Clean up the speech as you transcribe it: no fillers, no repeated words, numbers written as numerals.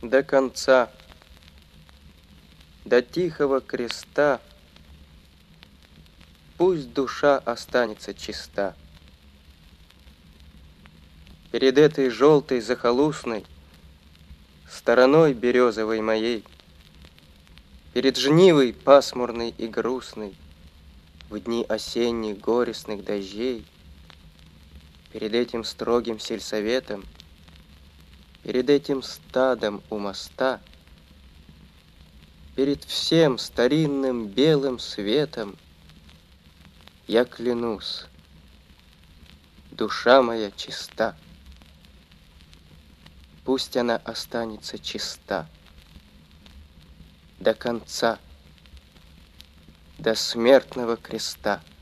до конца, до тихого креста. Пусть душа останется чиста. Перед этой желтой захолустной стороной березовой моей, перед жнивой пасмурной и грустной, в дни осенних горестных дождей, перед этим строгим сельсоветом, перед этим стадом у моста, перед всем старинным белым светом я клянусь, душа моя чиста. Пусть она останется чиста до конца, до смертного креста.